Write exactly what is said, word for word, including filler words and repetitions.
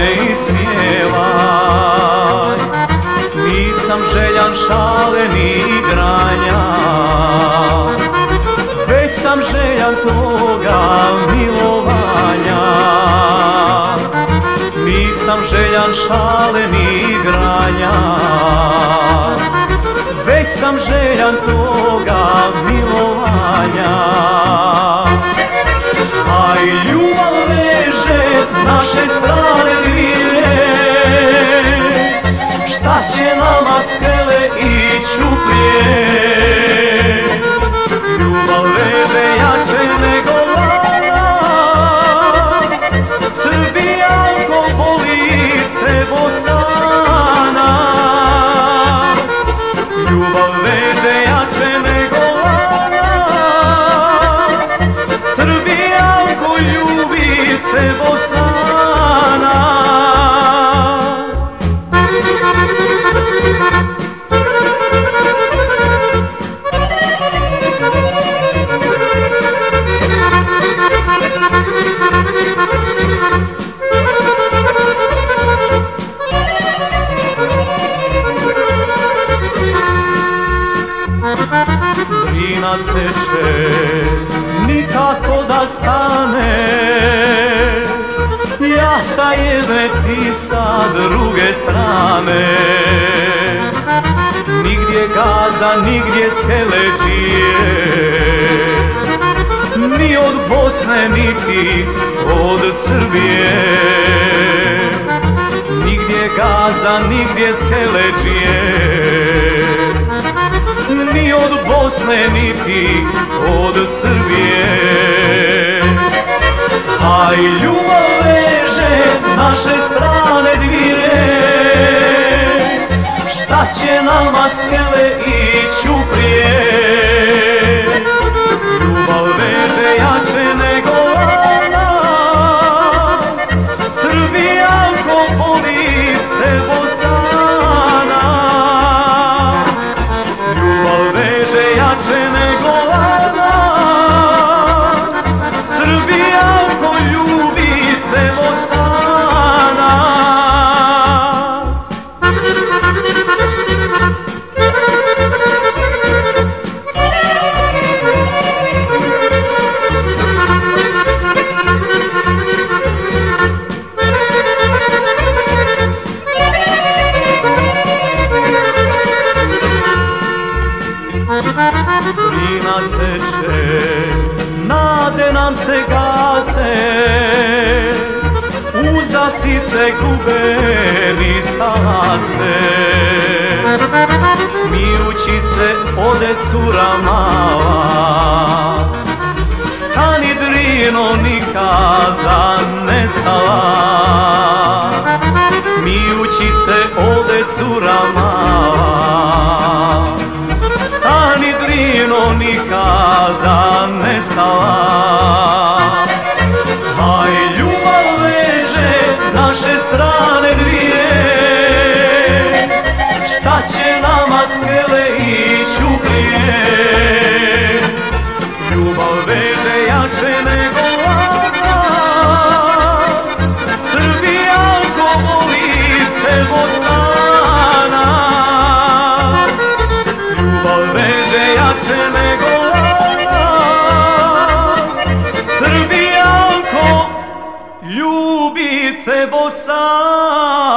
me ismijevaj. Nisam željan šale ni igranja, već sam željan tvoga milovanja. Nisam željan šale ni igranja, već sam željan tvoga milovanja. A i ljubav veže naše strane dvije, šta će nama skele iću prije. Ljubav veže jače nego lanac, Srbija ko voli te Bosanac. Ljubav veže jače nego lanac, Srbija ko ljubi te Bosanac. Drina teče, nikako da stane, ja sa jedne, ti sa druge strane. Nigdje Gaza, nigdje Skeleđije, ni od Bosne, niti od Srbije. Nigdje Gaza, nigdje Skeleđije, ni od Bosne, niti od Srbije. A i ljubav veže naše strane dvije, šta će nama skele iću prije. Ljubav veže jače nego lanac, Srbija ko voli te Bosanac. Ljubav veže jače nego lanac, Srbija ko ljubi te Bosanac. Drina teče, nade nam se gase, uzdaci se gube niz talase. Smijući se ode cura mala, stani Drino, nikada ne stala. Smijući se ode cura mala, stani Drino, nikada ne stala. A i ljubav veže naše strane dvije, šta će nama skele iću prije. Ljubav veže jače nego lanac, Srbija ko voli te Bosanac. Ljubav veže jače nego lanac, Srbija ko ljubi te Bosanac.